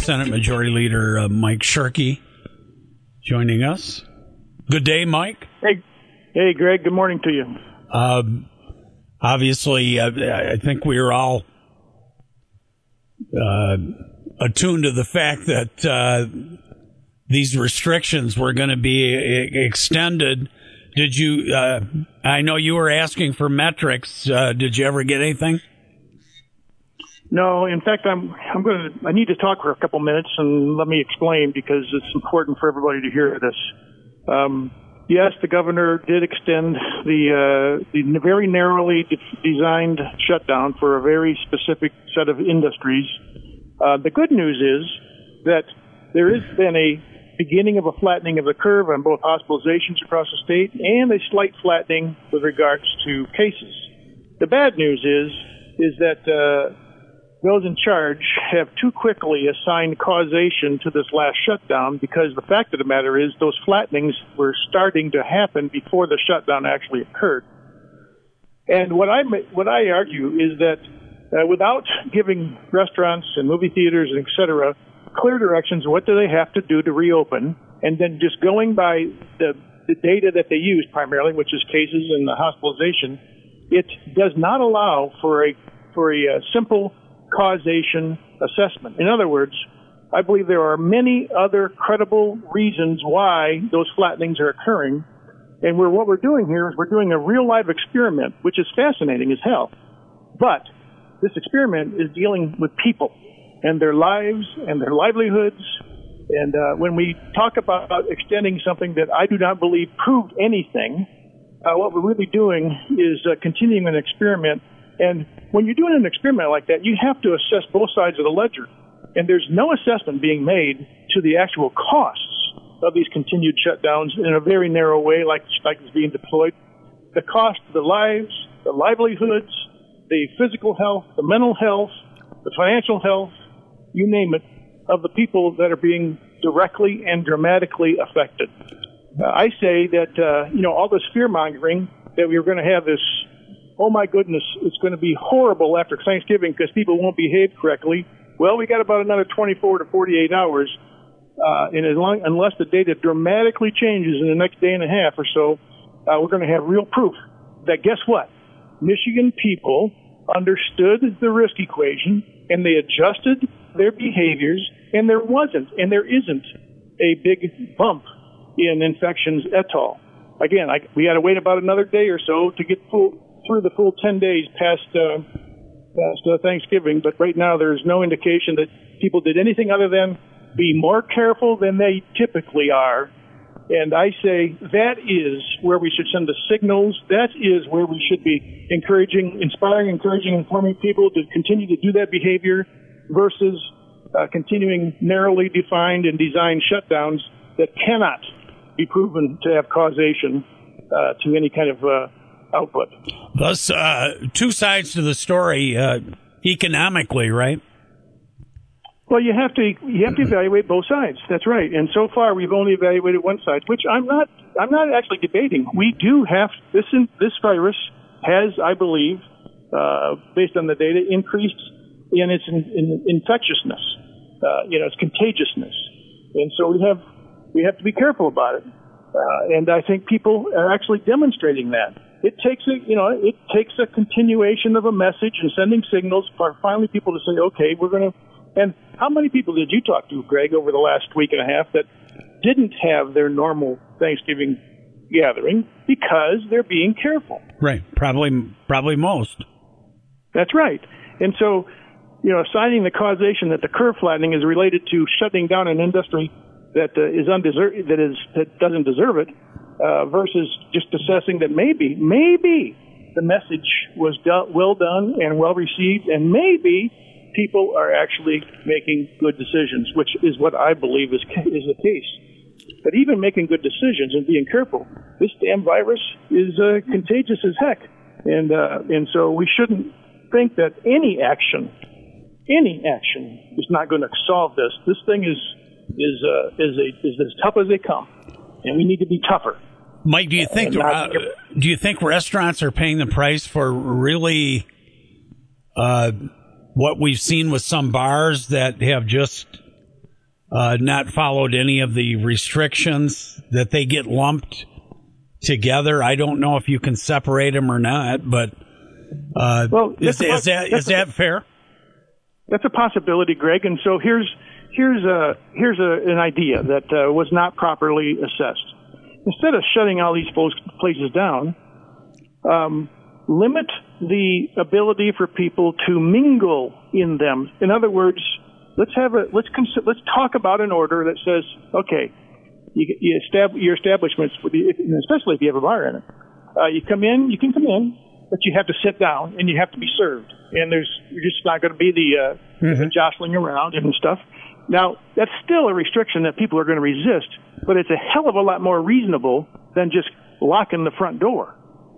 Senate Majority Leader Mike Shirkey joining us. Good day, Mike. Hey, Greg. Good morning to you. Obviously, I think we are all attuned to the fact that these restrictions were going to be extended. Did you? I know you were asking for metrics. Did you ever get anything? No, in fact, I need to talk for a couple minutes, and let me explain because it's important for everybody to hear this. Yes, the governor did extend the very narrowly designed shutdown for a very specific set of industries. The good news is that there has been a beginning of a flattening of the curve on both hospitalizations across the state and a slight flattening with regards to cases. The bad news is that those in charge have too quickly assigned causation to this last shutdown because the fact of the matter is those flattenings were starting to happen before the shutdown actually occurred. And what I argue is that without giving restaurants and movie theaters, et cetera, clear directions, what do they have to do to reopen, and then just going by the data that they use primarily, which is cases and the hospitalization, it does not allow for a simple causation assessment. In other words, I believe there are many other credible reasons why those flattenings are occurring, and what we're doing here is we're doing a real live experiment, which is fascinating as hell. But this experiment is dealing with people and their lives and their livelihoods. And when we talk about extending something that I do not believe proved anything, what we're really doing is continuing an experiment. And when you're doing an experiment like that, you have to assess both sides of the ledger. And there's no assessment being made to the actual costs of these continued shutdowns in a very narrow way, like is being deployed. The cost of the lives, the livelihoods, the physical health, the mental health, the financial health, you name it, of the people that are being directly and dramatically affected. I say that, all this fear-mongering that we were going to have this, oh my goodness, it's going to be horrible after Thanksgiving because people won't behave correctly. Well, we got about another 24 to 48 hours, and unless the data dramatically changes in the next day and a half or so, we're going to have real proof that, guess what? Michigan people understood the risk equation, and they adjusted their behaviors, and there wasn't, and there isn't a big bump in infections at all. Again, we had to wait about another day or so to get through the full 10 days past Thanksgiving, but right now there's no indication that people did anything other than be more careful than they typically are. And I say that is where we should send the signals. That is where we should be inspiring, informing people to continue to do that behavior versus continuing narrowly defined and designed shutdowns that cannot be proven to have causation to any kind of output. Thus, two sides to the story economically, right? Well, you have to evaluate both sides. That's right. And so far, we've only evaluated one side, which I'm not actually debating. We do have this virus has, I believe, based on the data, increased in its infectiousness, its contagiousness, and so we have to be careful about it. And I think people are actually demonstrating that. It takes a continuation of a message and sending signals for finally people to say, okay, we're going to. And how many people did you talk to, Greg, over the last week and a half that didn't have their normal Thanksgiving gathering because they're being careful? Right. Probably most. That's right. And so, assigning the causation that the curve flattening is related to shutting down an industry that doesn't deserve it, versus just assessing that maybe the message was well done and well received, and maybe people are actually making good decisions, which is what I believe is the case. But even making good decisions and being careful, this damn virus is contagious as heck, and so we shouldn't think that any action is not going to solve this. This thing is as tough as they come, and we need to be tougher. Mike, do you think restaurants are paying the price for really what we've seen with some bars that have just not followed any of the restrictions, that they get lumped together. I don't know if you can separate them or not, but is that fair? That's a possibility, Greg. And so here's an idea that was not properly assessed. Instead of shutting all these places down, limit the ability for people to mingle in them. In other words, let's talk about an order that says, okay, your establishments, especially if you have a bar in it, you can come in, but you have to sit down and you have to be served. And you're just not going to be the jostling around and stuff. Now, that's still a restriction that people are going to resist, but it's a hell of a lot more reasonable than just locking the front door.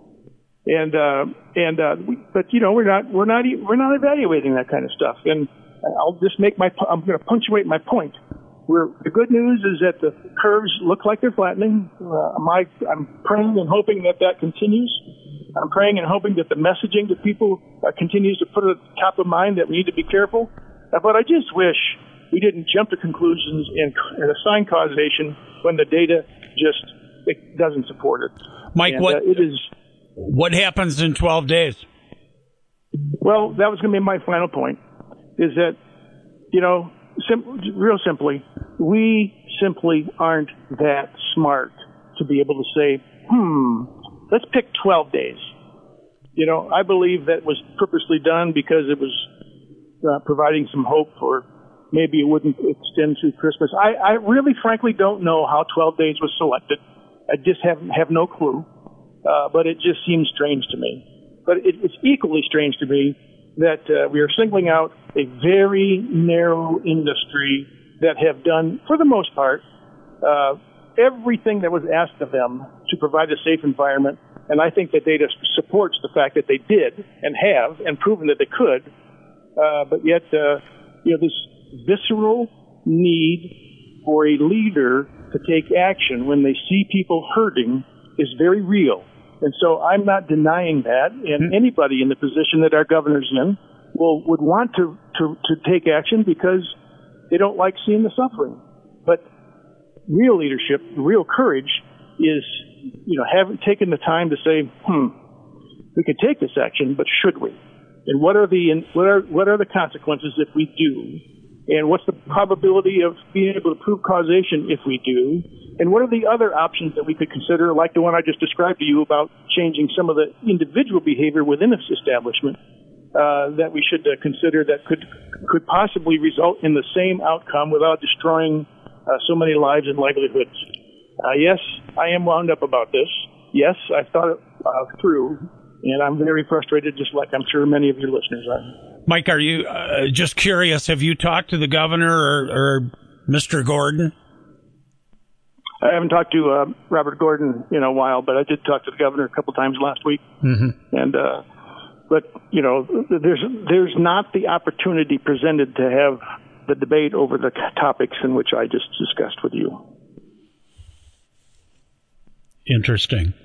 But you know, we're not evaluating that kind of stuff. And I'll just I'm going to punctuate my point. The good news is that the curves look like they're flattening. I'm praying and hoping that continues. I'm praying and hoping that the messaging to people continues to put it at the top of mind that we need to be careful. But I just wish we didn't jump to conclusions and assign causation when the data it doesn't support it. Mike, what happens in 12 days? Well, that was going to be my final point, is that, you know, real simply, we simply aren't that smart to be able to say, let's pick 12 days. You know, I believe that was purposely done because it was providing some hope for maybe it wouldn't extend through Christmas. I really, frankly, don't know how 12 days was selected. I just have no clue. But it just seems strange to me. But it's equally strange to me that we are singling out a very narrow industry that have done, for the most part, everything that was asked of them to provide a safe environment. And I think the data supports the fact that they did and have and proven that they could. But yet, this visceral need for a leader to take action when they see people hurting is very real. And so I'm not denying that, and anybody in the position that our governor's in would want to take action because they don't like seeing the suffering. But real leadership, real courage is, having taken the time to say, we could take this action, but should we? And what are the consequences if we do? And what's the probability of being able to prove causation if we do? And what are the other options that we could consider, like the one I just described to you about changing some of the individual behavior within this establishment that we should consider that could possibly result in the same outcome without destroying so many lives and livelihoods? Yes, I am wound up about this. Yes, I've thought it through, and I'm very frustrated, just like I'm sure many of your listeners are. Mike, are you just curious? Have you talked to the governor or Mr. Gordon? I haven't talked to Robert Gordon in a while, but I did talk to the governor a couple times last week. Mm-hmm. And but there's not the opportunity presented to have the debate over the topics in which I just discussed with you. Interesting.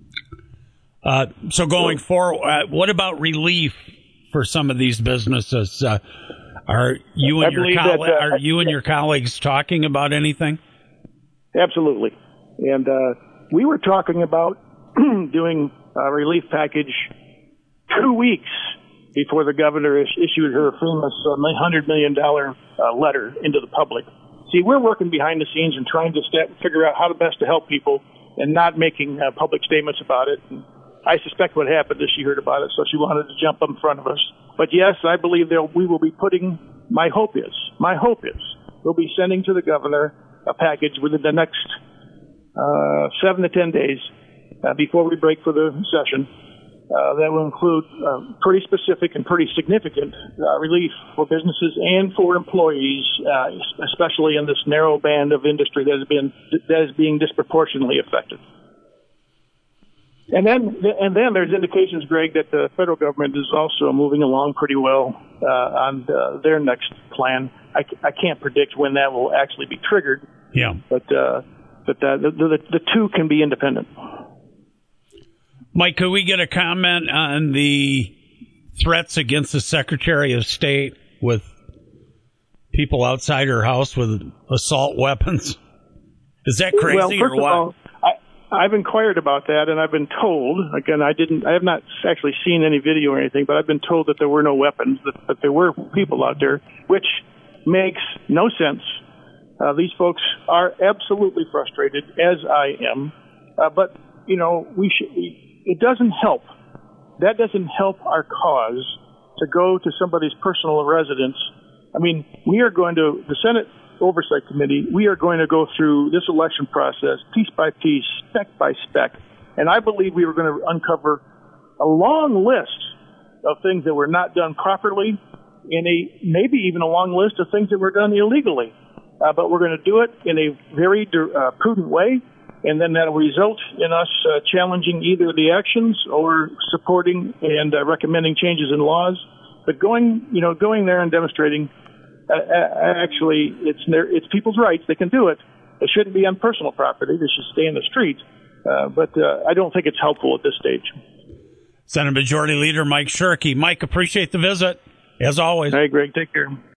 So going forward, what about relief for some of these businesses? Are you and your colleagues talking about anything? Absolutely. And we were talking about doing a relief package 2 weeks before the governor issued her famous $100 million letter into the public. See, we're working behind the scenes and trying to figure out how best to help people and not making public statements about it. And I suspect what happened is she heard about it, so she wanted to jump in front of us. But yes, I believe we will be putting, my hope is, we'll be sending to the governor a package within the next 7 to 10 days before we break for the session that will include pretty specific and pretty significant relief for businesses and for employees, especially in this narrow band of industry that is being disproportionately affected. And then there's indications, Greg, that the federal government is also moving along pretty well on their next plan. I can't predict when that will actually be triggered. Yeah. But the two can be independent. Mike, could we get a comment on the threats against the Secretary of State with people outside her house with assault weapons? Is that crazy well, first or what? Of all, I've inquired about that, and I've been told, again, I have not actually seen any video or anything, but I've been told that there were no weapons, that there were people out there, which makes no sense. These folks are absolutely frustrated, as I am. But, it doesn't help. That doesn't help our cause to go to somebody's personal residence. I mean, the Senate Oversight Committee, we are going to go through this election process piece by piece, spec by spec. And I believe we were going to uncover a long list of things that were not done properly, and maybe even a long list of things that were done illegally. But we're going to do it in a very prudent way, and then that'll result in us challenging either the actions or supporting and recommending changes in laws. But going there and demonstrating, actually, it's people's rights. They can do it. It shouldn't be on personal property. They should stay in the street. But I don't think it's helpful at this stage. Senate Majority Leader Mike Shirkey. Mike, appreciate the visit, as always. Hey, Greg, take care.